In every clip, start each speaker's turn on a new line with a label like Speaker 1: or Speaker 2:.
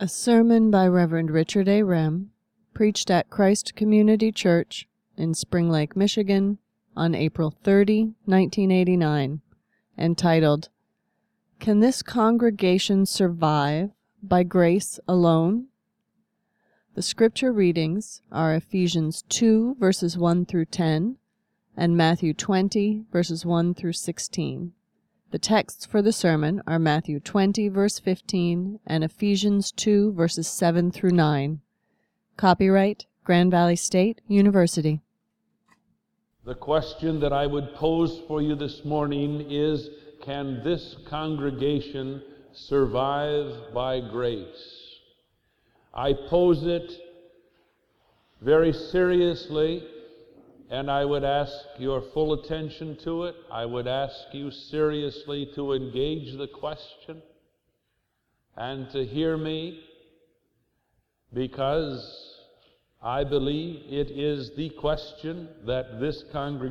Speaker 1: A sermon by Reverend Richard A. Rem, preached at Christ Community Church in Spring Lake, Michigan, on April 30, 1989, entitled, "Can This Congregation Survive by Grace Alone?" The scripture readings are Ephesians 2, verses 1 through 10, and Matthew 20, verses 1 through 16. The texts for the sermon are Matthew 20, verse 15, and Ephesians 2, verses 7 through 9. Copyright Grand Valley State University.
Speaker 2: The question that I would pose for you this morning is, can this congregation survive by grace? I pose it very seriously, and I would ask your full attention to it. I would ask you seriously to engage the question and to hear me, because I believe it is the question that this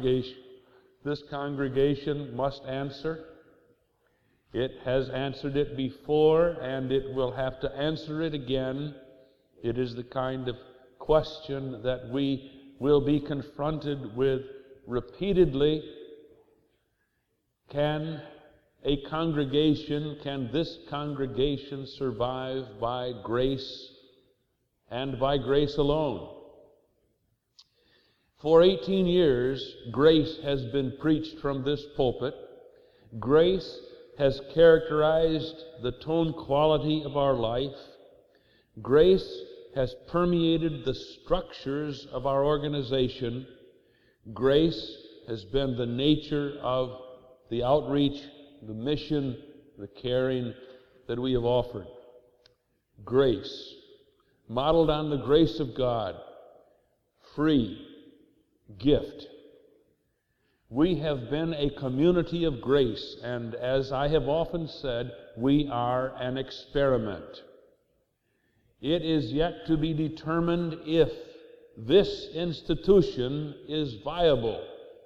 Speaker 2: congregation must answer. It has answered it before, and it will have to answer it again. It is the kind of question that we will be confronted with repeatedly. Can this congregation survive by grace and by grace alone? For 18 years, grace has been preached from this pulpit. Grace has characterized the tone quality of our life. Grace has permeated the structures of our organization. Grace has been the nature of the outreach, the mission, the caring that we have offered. Grace, modeled on the grace of God, free gift. We have been a community of grace, and as I have often said, we are an experiment. It is yet to be determined if this institution is viable.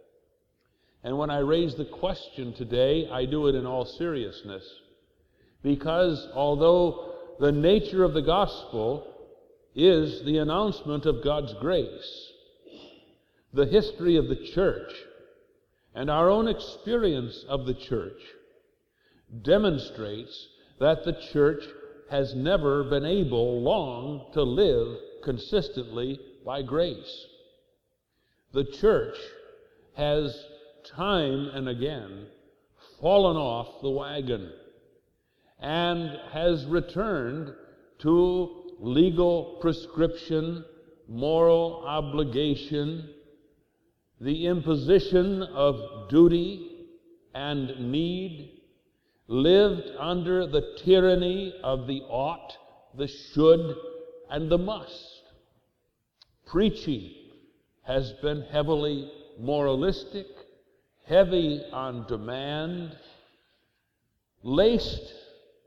Speaker 2: And when I raise the question today, I do it in all seriousness, because although the nature of the gospel is the announcement of God's grace, the history of the church and our own experience of the church demonstrates that the church has never been able long to live consistently by grace. The church has time and again fallen off the wagon and has returned to legal prescription, moral obligation, the imposition of duty and need, lived under the tyranny of the ought, the should, and the must. Preaching has been heavily moralistic, heavy on demand, laced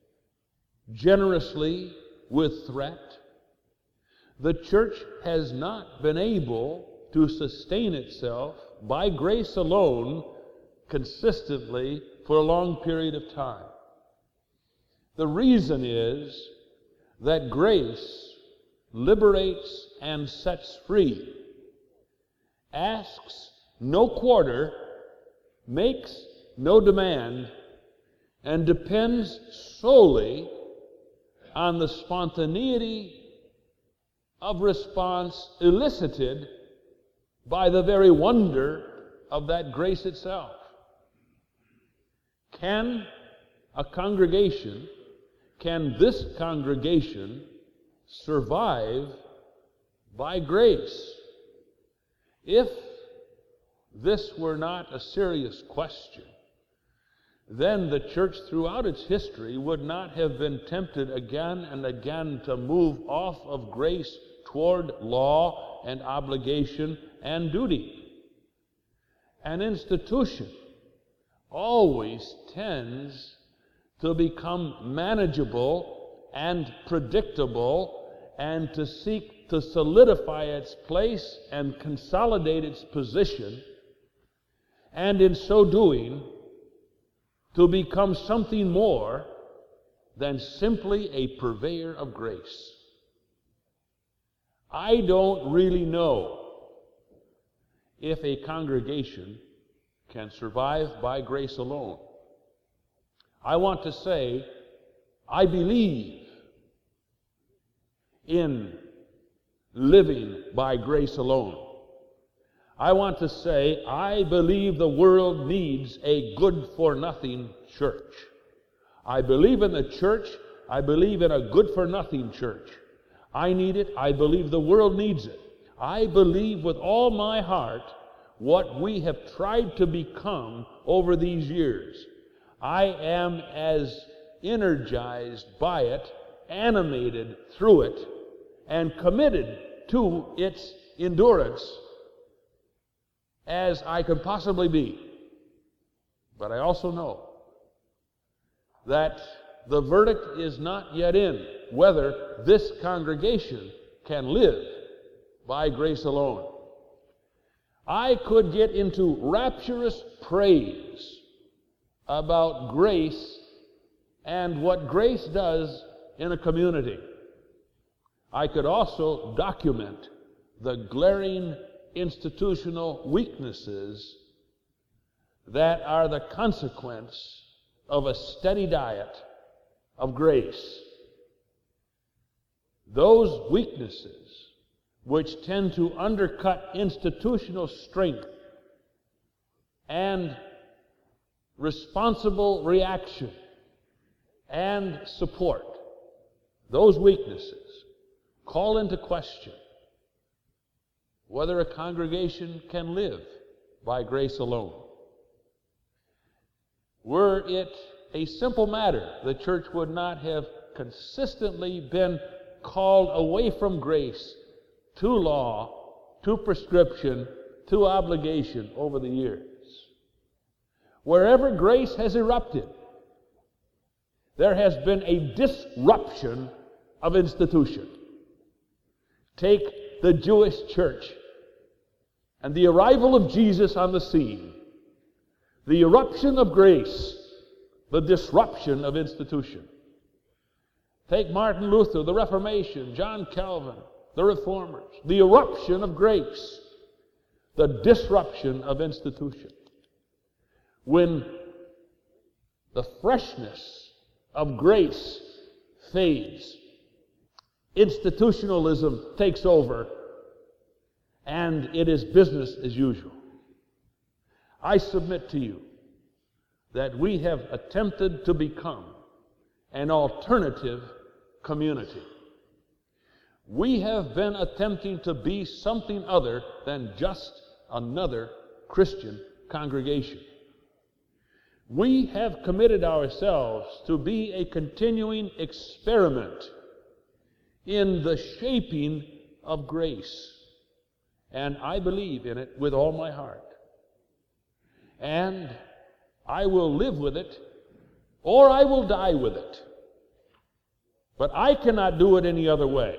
Speaker 2: generously with threat. The church has not been able to sustain itself by grace alone consistently for a long period of time. The reason is that grace liberates and sets free, asks no quarter, makes no demand, and depends solely on the spontaneity of response elicited by the very wonder of that grace itself. Can this congregation survive by grace? If this were not a serious question, then the church throughout its history would not have been tempted again and again to move off of grace toward law and obligation and duty. An institution always tends to become manageable and predictable and to seek to solidify its place and consolidate its position, and in so doing to become something more than simply a purveyor of grace. I don't really know if a congregation can survive by grace alone. I want to say, I believe in living by grace alone. I want to say, I believe the world needs a good-for-nothing church. I believe in the church. I believe in a good-for-nothing church. I need it. I believe the world needs it. I believe with all my heart what we have tried to become over these years. I am as energized by it, animated through it, and committed to its endurance as I can possibly be. But I also know that the verdict is not yet in whether this congregation can live by grace alone. I could get into rapturous praise about grace and what grace does in a community. I could also document the glaring institutional weaknesses that are the consequence of a steady diet of grace. Those weaknesses which tend to undercut institutional strength and responsible reaction and support, those weaknesses call into question whether a congregation can live by grace alone. Were it a simple matter, the church would not have consistently been called away from grace to law, to prescription, to obligation over the years. Wherever grace has erupted, there has been a disruption of institution. Take the Jewish church and the arrival of Jesus on the scene, the eruption of grace, the disruption of institution. Take Martin Luther, the Reformation, John Calvin, the Reformers, the eruption of grace, the disruption of institution. When the freshness of grace fades, institutionalism takes over, and it is business as usual. I submit to you that we have attempted to become an alternative community. We have been attempting to be something other than just another Christian congregation. We have committed ourselves to be a continuing experiment in the shaping of grace. And I believe in it with all my heart. And I will live with it, or I will die with it. But I cannot do it any other way.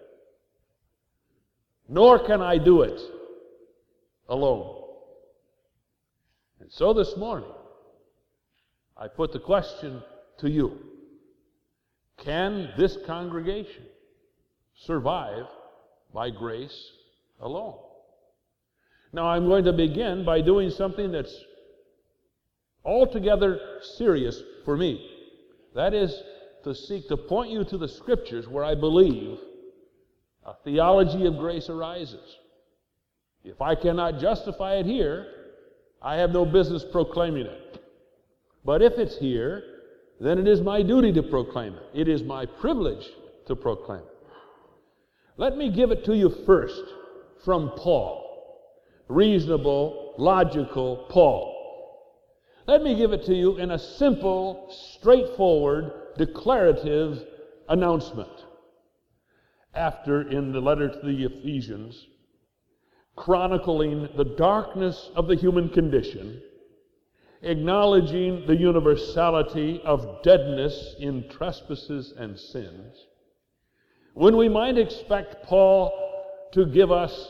Speaker 2: Nor can I do it alone. And so this morning, I put the question to you: can this congregation survive by grace alone? Now, I'm going to begin by doing something that's altogether serious for me. That is to seek to point you to the Scriptures where I believe a theology of grace arises. If I cannot justify it here, I have no business proclaiming it. But if it's here, then it is my duty to proclaim it. It is my privilege to proclaim it. Let me give it to you first from Paul. Reasonable, logical Paul. Let me give it to you in a simple, straightforward, declarative announcement. After, in the letter to the Ephesians, chronicling the darkness of the human condition, acknowledging the universality of deadness in trespasses and sins, when we might expect Paul to give us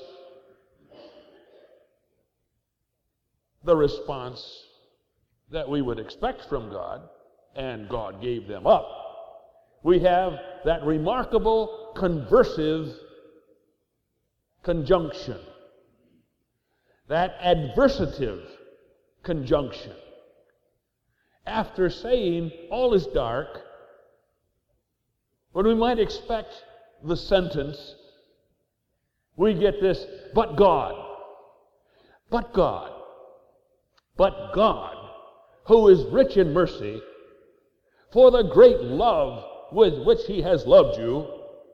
Speaker 2: the response that we would expect from God, and God gave them up, we have that remarkable conversive conjunction, that adversative conjunction. After saying all is dark, when we might expect the sentence, we get this, but God, but God, but God, who is rich in mercy, for the great love with which he has loved you,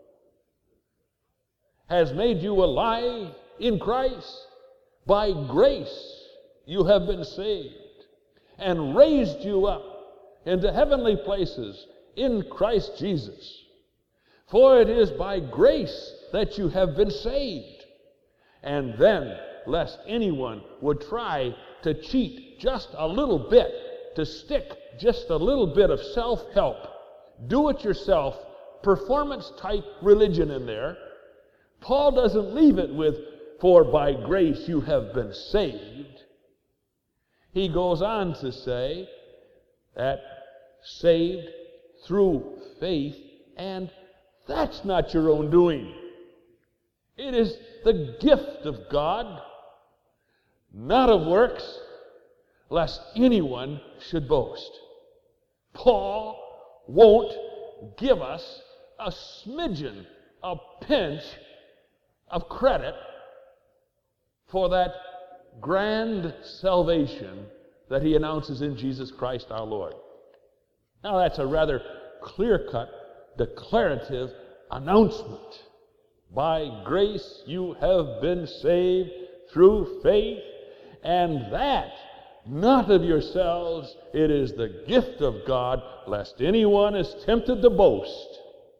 Speaker 2: has made you alive in Christ. By grace you have been saved, and raised you up into heavenly places in Christ Jesus. For it is by grace that you have been saved. And then, lest anyone would try to cheat just a little bit, to stick just a little bit of self-help, do-it-yourself, performance-type religion in there, Paul doesn't leave it with, for by grace you have been saved. He goes on to say that saved through faith, and that's not your own doing. It is the gift of God, not of works, lest anyone should boast. Paul won't give us a smidgen, a pinch of credit for that grand salvation that he announces in Jesus Christ our Lord. Now that's a rather clear-cut, declarative announcement. By grace you have been saved through faith, and that not of yourselves, it is the gift of God, lest anyone is tempted to boast.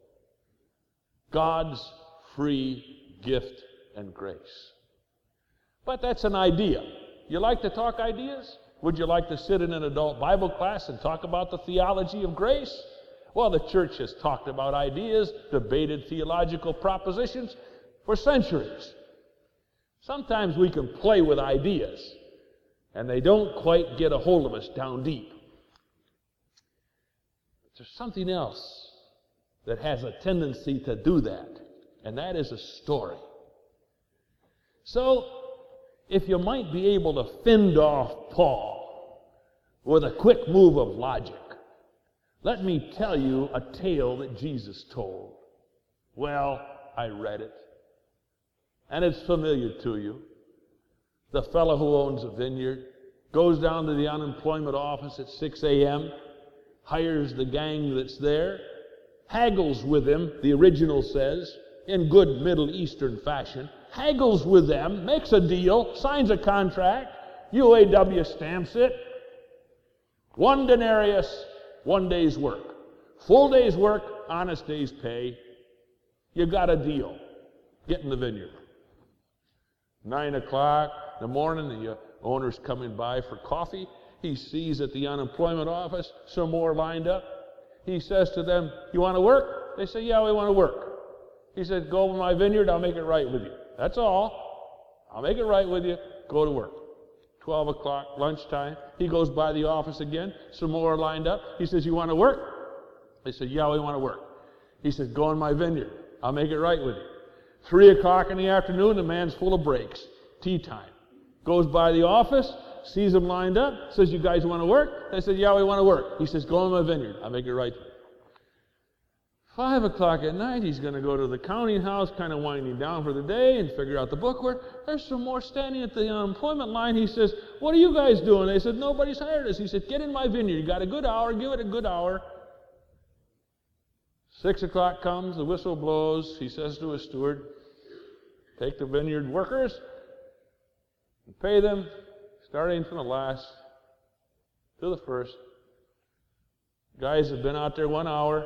Speaker 2: God's free gift and grace. But that's an idea. You like to talk ideas? Would you like to sit in an adult Bible class and talk about the theology of grace? Well, the church has talked about ideas, debated theological propositions for centuries. Sometimes we can play with ideas, and they don't quite get a hold of us down deep. But there's something else that has a tendency to do that, and that is a story. So, if you might be able to fend off Paul with a quick move of logic, let me tell you a tale that Jesus told. Well, I read it, and it's familiar to you. The fellow who owns a vineyard goes down to the unemployment office at 6 a.m., hires the gang that's there, haggles with them, the original says, in good Middle Eastern fashion, haggles with them, makes a deal, signs a contract, UAW stamps it. 1 denarius, 1 day's work. Full day's work, honest day's pay. You got a deal. Get in the vineyard. 9 o'clock in the morning, the owner's coming by for coffee. He sees at the unemployment office some more lined up. He says to them, "You want to work?" They say, "Yeah, we want to work." He said, "Go over my vineyard, I'll make it right with you." That's all. I'll make it right with you. Go to work. 12 o'clock, lunchtime. He goes by the office again. Some more lined up. He says, "You want to work?" They said, "Yeah, we want to work." He said, "Go in my vineyard. I'll make it right with you." 3 o'clock in the afternoon, the man's full of breaks. Tea time. Goes by the office, sees them lined up, says, "You guys want to work?" They said, "Yeah, we want to work." He says, "Go in my vineyard. I'll make it right with you." 5 o'clock at night, he's going to go to the counting house, kind of winding down for the day and figure out the bookwork. There's some more standing at the unemployment line. He says, "What are you guys doing?" They said, "Nobody's hired us." He said, "Get in my vineyard. You got a good hour. Give it a good hour." 6 o'clock comes, the whistle blows. He says to his steward, "Take the vineyard workers and pay them, starting from the last to the first." Guys have been out there 1 hour.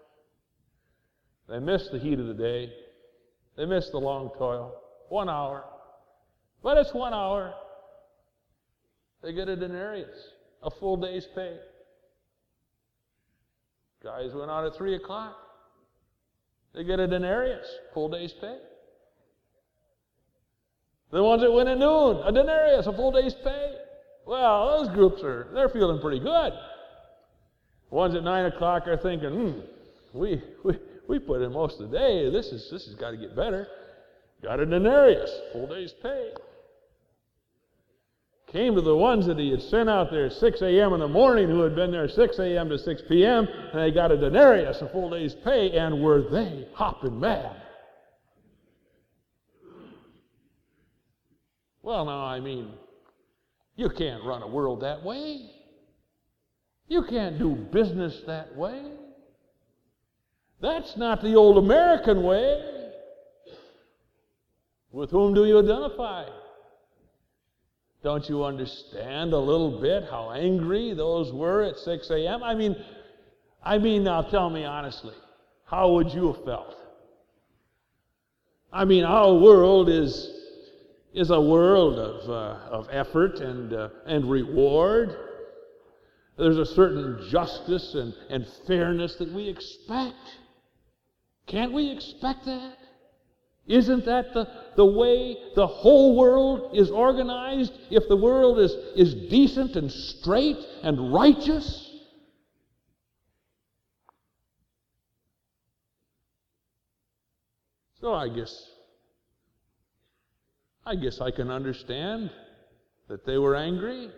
Speaker 2: They missed the heat of the day. They missed the long toil. 1 hour. But it's 1 hour. They get a denarius, a full day's pay. Guys went out at 3 o'clock. They get a denarius, full day's pay. The ones that went at noon, a denarius, a full day's pay. Well, those groups they're feeling pretty good. The ones at 9 o'clock are thinking, we put in most of the day. This has got to get better. Got a denarius, full day's pay. Came to the ones that he had sent out there at 6 a.m. in the morning, who had been there 6 a.m. to 6 p.m., and they got a denarius, a full day's pay, and were they hopping mad? Well, now, I mean, you can't run a world that way. You can't do business that way. That's not the old American way. With whom do you identify? Don't you understand a little bit how angry those were at 6 a.m.? I mean, now tell me honestly, how would you have felt? I mean, our world is a world of effort and reward. There's a certain justice and fairness that we expect. Can't we expect that? Isn't that the way the whole world is organized? If the world is decent and straight and righteous? So I guess I can understand that they were angry.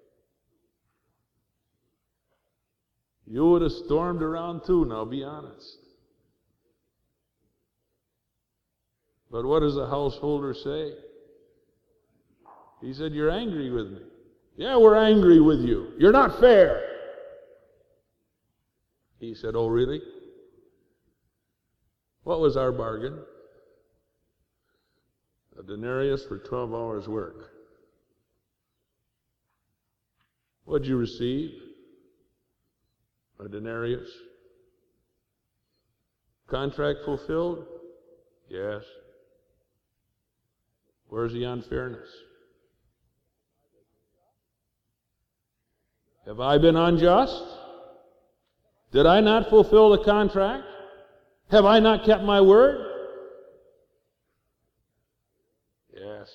Speaker 2: You would have stormed around too, now be honest. But what does the householder say? He said, "You're angry with me." "Yeah, we're angry with you. You're not fair." He said, "Oh, really? What was our bargain?" "A denarius for 12 hours' work." "What'd you receive?" "A denarius." "Contract fulfilled?" "Yes." "Where's the unfairness?" "Have I been unjust? Did I not fulfill the contract? Have I not kept my word?" "Yes."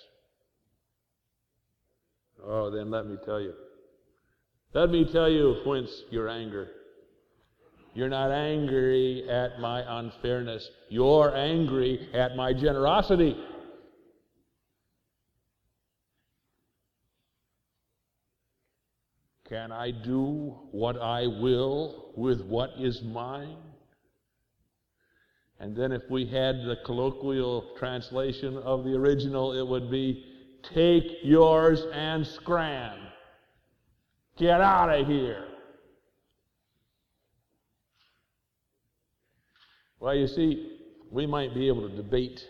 Speaker 2: "Oh, then let me tell you. Let me tell you whence your anger. You're not angry at my unfairness. You're angry at my generosity. Can I do what I will with what is mine? And then if we had the colloquial translation of the original, it would be, "Take yours and scram. Get out of here." Well, you see, we might be able to debate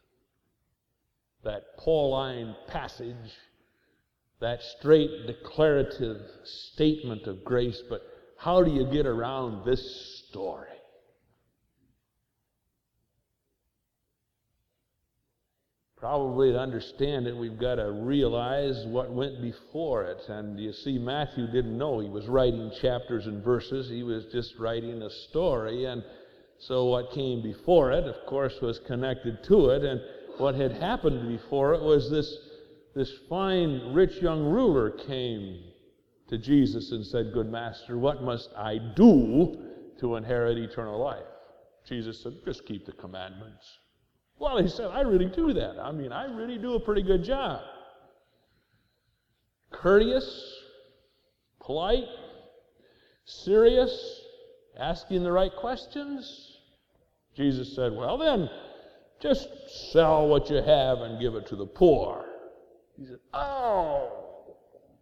Speaker 2: that Pauline passage, that straight declarative statement of grace, but how do you get around this story? Probably to understand it, we've got to realize what went before it. And you see, Matthew didn't know he was writing chapters and verses. He was just writing a story. And so what came before it, of course, was connected to it. And what had happened before it was this fine, rich young ruler came to Jesus and said, "Good master, what must I do to inherit eternal life?" Jesus said, "Just keep the commandments." Well, he said, "I really do that. I mean, I really do a pretty good job." Courteous, polite, serious, asking the right questions. Jesus said, "Well then, just sell what you have and give it to the poor." He said, "Oh,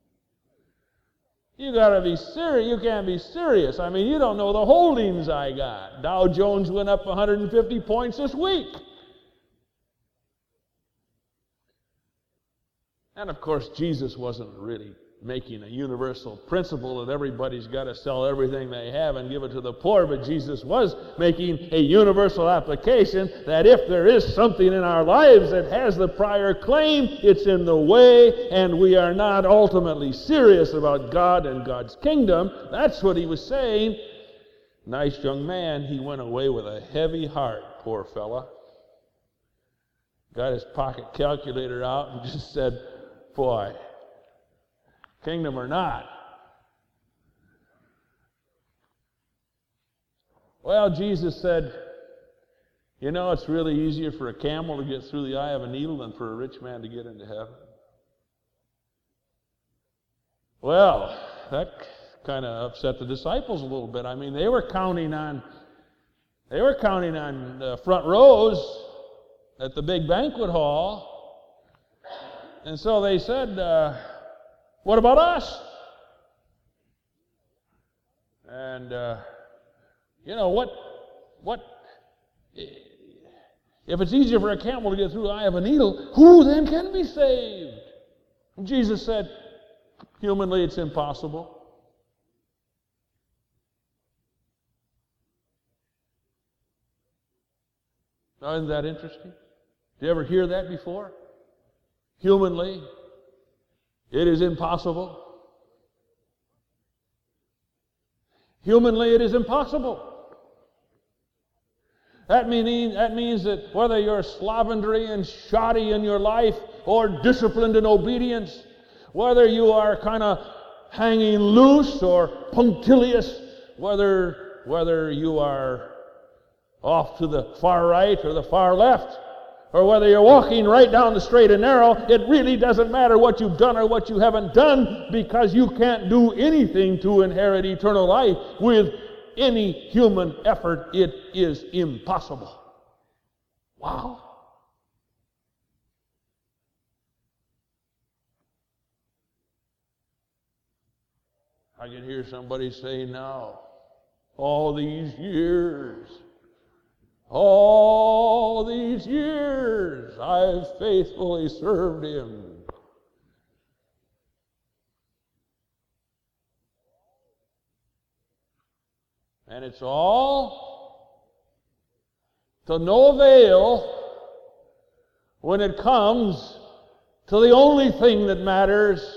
Speaker 2: you got to be serious. You can't be serious. I mean, you don't know the holdings I got. Dow Jones went up 150 points this week." And of course, Jesus wasn't really making a universal principle that everybody's got to sell everything they have and give it to the poor, but Jesus was making a universal application that if there is something in our lives that has the prior claim, it's in the way, and we are not ultimately serious about God and God's kingdom. That's what he was saying. Nice young man, he went away with a heavy heart, poor fella. Got his pocket calculator out and just said, "Boy, kingdom or not, Well, Jesus said, it's really easier for a camel to get through the eye of a needle than for a rich man to get into heaven. Well, that kind of upset the disciples a little bit. I mean, they were counting on front rows at the big banquet hall. And so they said, what about us? And, what, if it's easier for a camel to get through the eye of a needle, who then can be saved? And Jesus said, humanly, it's impossible. Now, isn't that interesting? Did you ever hear that before? Humanly, it is impossible. Humanly, it is impossible. That means that whether you're slovenly and shoddy in your life or disciplined in obedience, whether you are kind of hanging loose or punctilious, whether you are off to the far right or the far left, or whether you're walking right down the straight and narrow, it really doesn't matter what you've done or what you haven't done, because you can't do anything to inherit eternal life with any human effort. It is impossible. Wow. I can hear somebody say now, all these years, I've faithfully served Him. And it's all to no avail when it comes to the only thing that matters.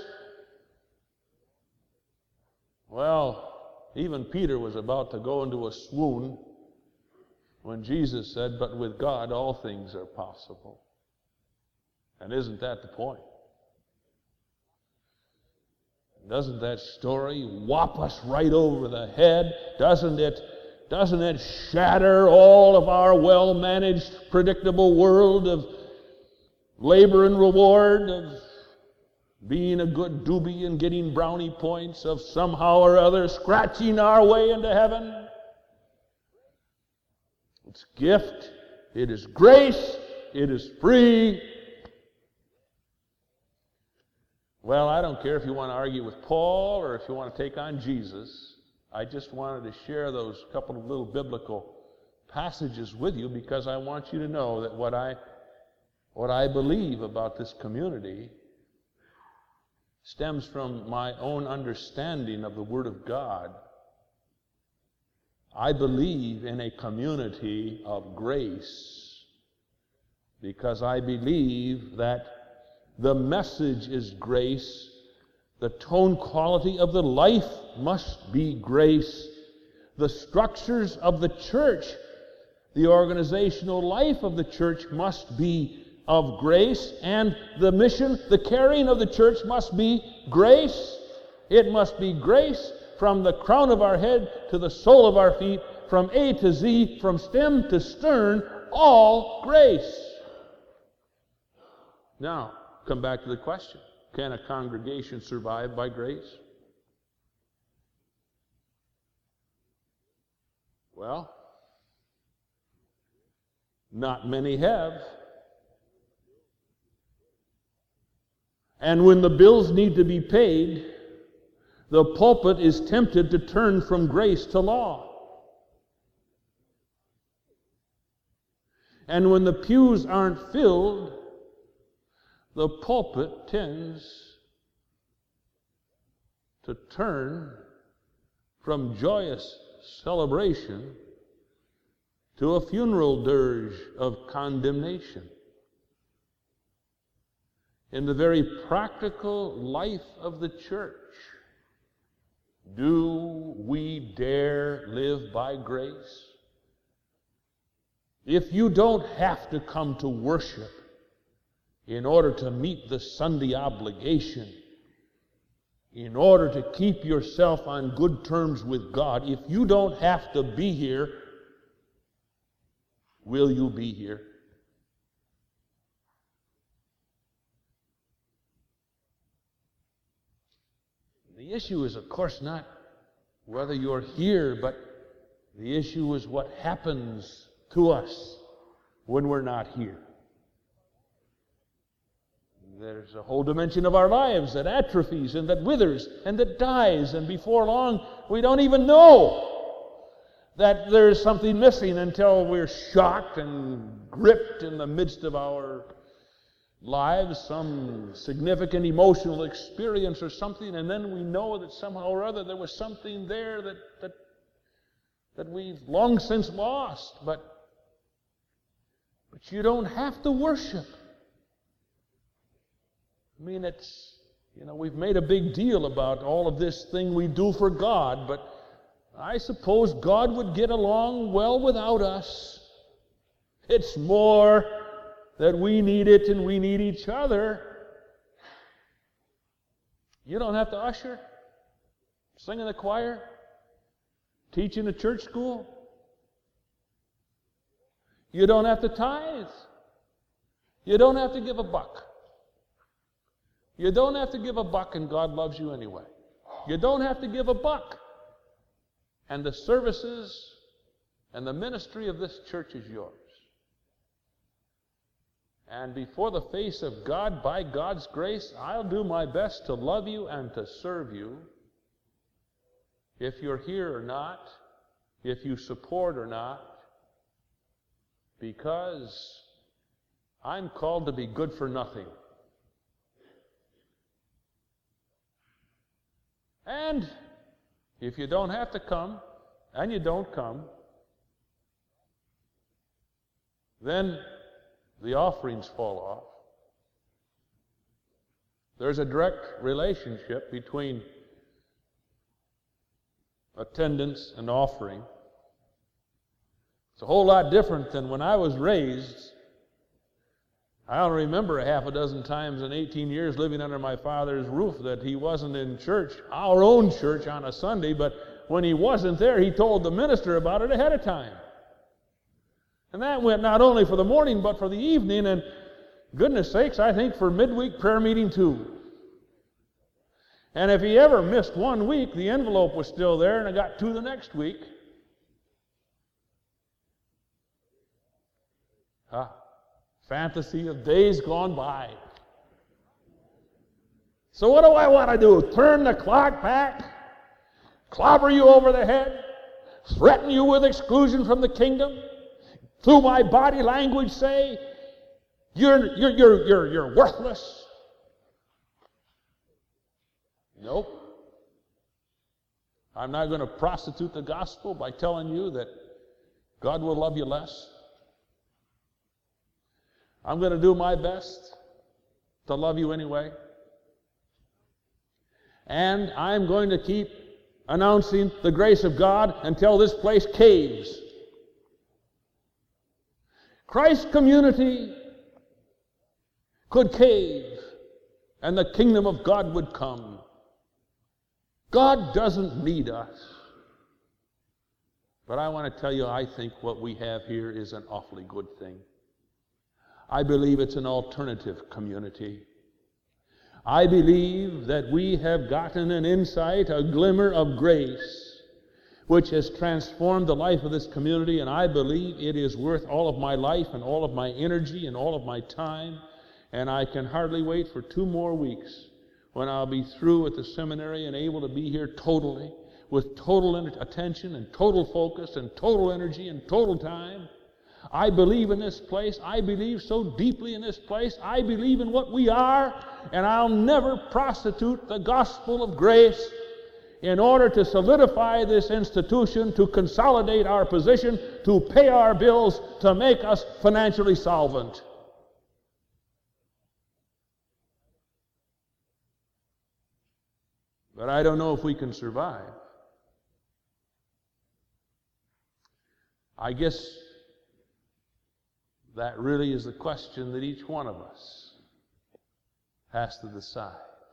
Speaker 2: Well, even Peter was about to go into a swoon when Jesus said, but with God all things are possible. And isn't that the point? Doesn't that story whop us right over the head? Doesn't it shatter all of our well-managed, predictable world of labor and reward, of being a good doobie and getting brownie points, of somehow or other scratching our way into heaven? It's gift, it is grace, it is free. Well, I don't care if you want to argue with Paul or if you want to take on Jesus. I just wanted to share those couple of little biblical passages with you because I want you to know that what I believe about this community stems from my own understanding of the Word of God. I believe in a community of grace because I believe that the message is grace. The tone quality of the life must be grace. The structures of the church, the organizational life of the church must be of grace, and the mission, the carrying of the church must be grace. It must be grace from the crown of our head to the sole of our feet, from A to Z, from stem to stern, all grace. Now, come back to the question. Can a congregation survive by grace? Well, not many have. And when the bills need to be paid, the pulpit is tempted to turn from grace to law. And when the pews aren't filled, the pulpit tends to turn from joyous celebration to a funeral dirge of condemnation. In the very practical life of the church, do we dare live by grace? If you don't have to come to worship in order to meet the Sunday obligation, in order to keep yourself on good terms with God, if you don't have to be here will you be here? The issue is, of course, not whether you're here, but the issue is what happens to us when we're not here. There's a whole dimension of our lives that atrophies and that withers and that dies, and before long we don't even know that there's something missing until we're shocked and gripped in the midst of our lives, some significant emotional experience or something, and then we know that somehow or other there was something there that we've long since lost. But you don't have to worship. I mean, it's, we've made a big deal about all of this thing we do for God, but I suppose God would get along well without us. It's more that we need it and we need each other. You don't have to usher, sing in the choir, teach in a church school. You don't have to tithe. You don't have to give a buck. You don't have to give a buck, and God loves you anyway. You don't have to give a buck, and the services and the ministry of this church is yours. And before the face of God, by God's grace, I'll do my best to love you and to serve you. If you're here or not, if you support or not, because I'm called to be good for nothing. And if you don't have to come, and you don't come, then the offerings fall off. There's a direct relationship between attendance and offering. It's a whole lot different than when I was raised. I don't remember a half a dozen times in 18 years living under my father's roof that he wasn't in church, our own church, on a Sunday, but when he wasn't there, he told the minister about it ahead of time. And that went not only for the morning, but for the evening, and goodness sakes, I think for midweek prayer meeting too. And if he ever missed 1 week, the envelope was still there, and I got 2 the next week. Fantasy of days gone by. So what do I want to do? Turn the clock back? Clobber you over the head? Threaten you with exclusion from the kingdom? Through my body language say, you're worthless? Nope. I'm not going to prostitute the gospel by telling you that God will love you less. I'm going to do my best to love you anyway. And I'm going to keep announcing the grace of God until this place caves. Christ's community could cave and the kingdom of God would come. God doesn't need us. But I want to tell you, I think what we have here is an awfully good thing. I believe it's an alternative community. I believe that we have gotten an insight, a glimmer of grace, which has transformed the life of this community, and I believe it is worth all of my life and all of my energy and all of my time, and I can hardly wait for 2 more weeks when I'll be through at the seminary and able to be here totally, with total attention and total focus and total energy and total time. I believe in this place. I believe so deeply in this place. I believe in what we are, and I'll never prostitute the gospel of grace in order to solidify this institution, to consolidate our position, to pay our bills, to make us financially solvent. But I don't know if we can survive. I guess that really is the question that each one of us has to decide.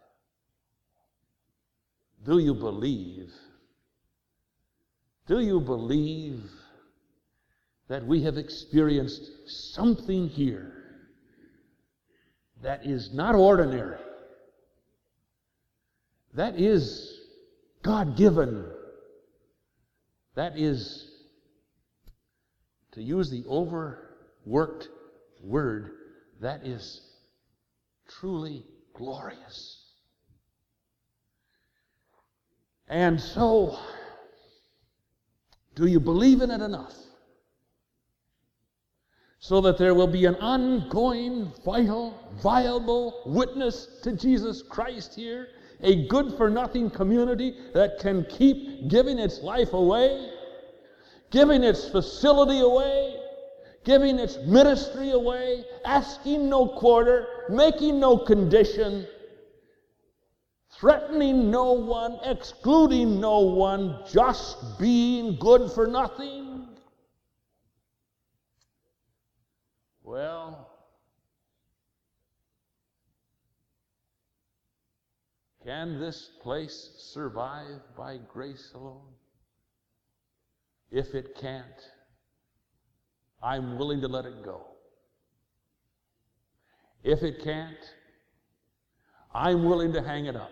Speaker 2: Do you believe? Do you believe that we have experienced something here that is not ordinary, that is God-given, that is, to use the overworked word, that is truly glorious. And so, do you believe in it enough so that there will be an ongoing, vital, viable witness to Jesus Christ here? A good-for-nothing community that can keep giving its life away, giving its facility away, giving its ministry away, asking no quarter, making no condition, threatening no one, excluding no one, just being good for nothing? Well, can this place survive by grace alone? If it can't, I'm willing to let it go. If it can't, I'm willing to hang it up.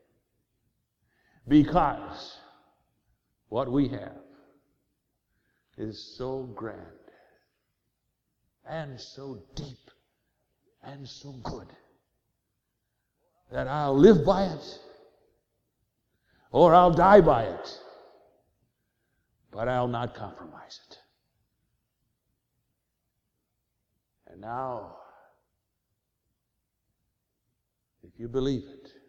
Speaker 2: Because what we have is so grand and so deep and so good that I'll live by it or I'll die by it, but I'll not compromise it. And now, if you believe it,